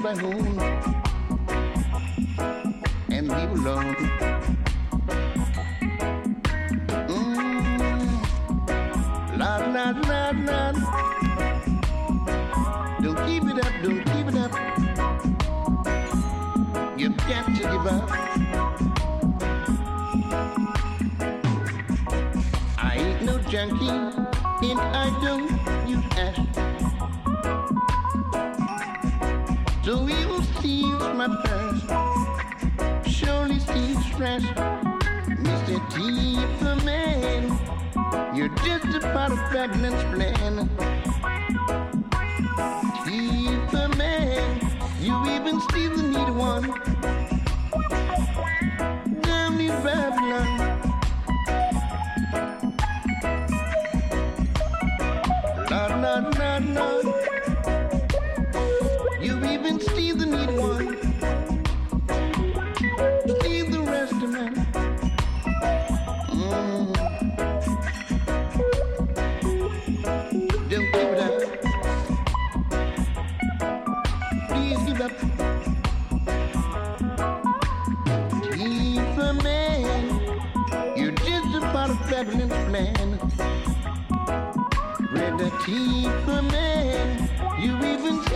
by home and leave alone. Lord, Lord, Lord, Lord. Don't keep it up, don't keep it up. You've got to give up. I ain't no junkie, and I don't use ash. So evil steals my purse, surely steals fresh. Mr. Teaper Man, you're just a part of Babylon's plan. Teaper Man, you even steal the needy one. Down in Babylon. Lord, Lord, Lord, Lord. You even steal the needy one. Steal the rest of man. Don't give it up. Please give up. Teaper Man, you're just a part of Babylon's plan. Red Teaper Man, you even